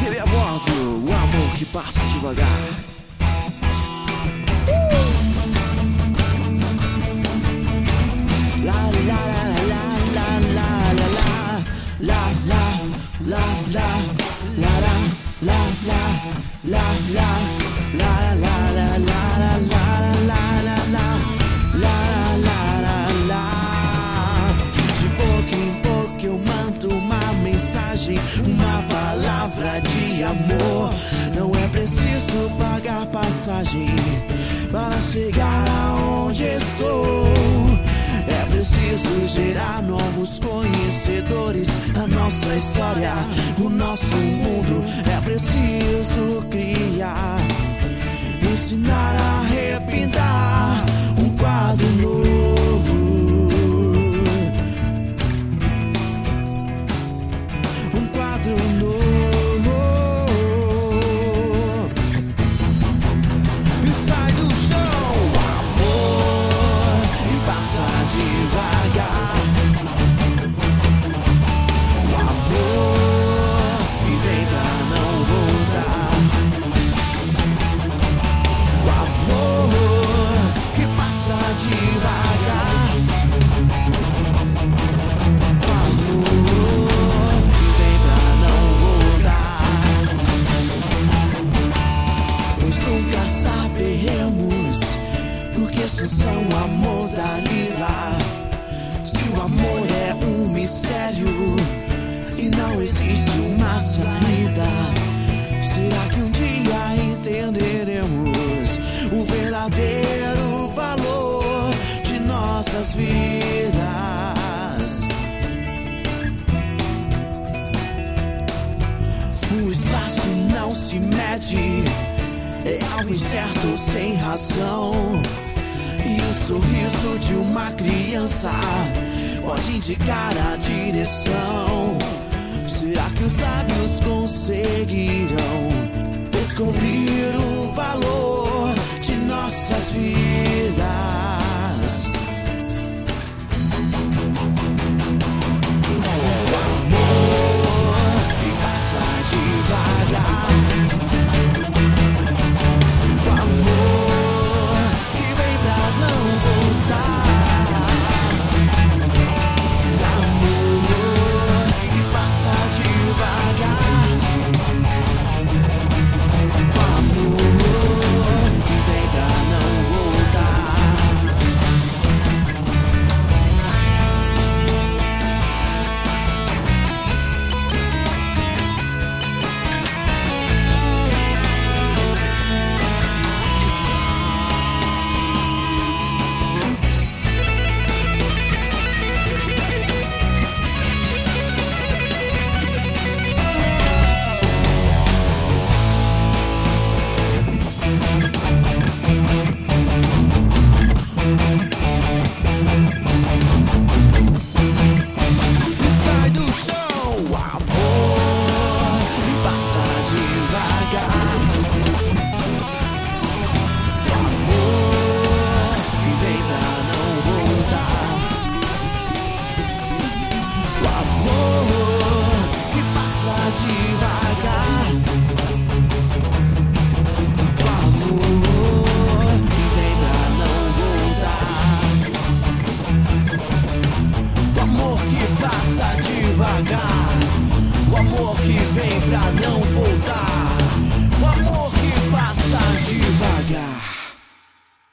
TV a bordo, o amor que passa devagar. La la la la la la la la la la la la la la la la la la la la. De boca em boca eu mando uma mensagem, uma palavra de amor. Não é preciso pagar passagem para chegar aonde estou. É preciso gerar novos conhecedores. A nossa história, o nosso mundo. É preciso criar, ensinar a repintar um quadro novo. Um quadro novo. E sai do chão, amor, e passa devagar. O amor e vem pra não voltar. O amor que passa devagar. O amor que vem pra não voltar. Pois nunca saberemos porque são amor Dalila. Se o amor é um mistério e não existe uma saída, será que um dia entenderemos o verdadeiro valor de nossas vidas? O espaço não se mede, é algo incerto sem razão. E o sorriso de uma criança pode indicar a direção. Será que os lábios conseguirão descobrir o valor de nossas vidas? O amor que passa devagar. O amor que vem pra não voltar. O amor que passa devagar. O amor que vem pra não voltar. E sai do chão, amor, e passa devagar. O amor que vem pra não voltar. O amor que passa devagar. O amor que vem pra não voltar. O amor que passa devagar. O amor que vem pra não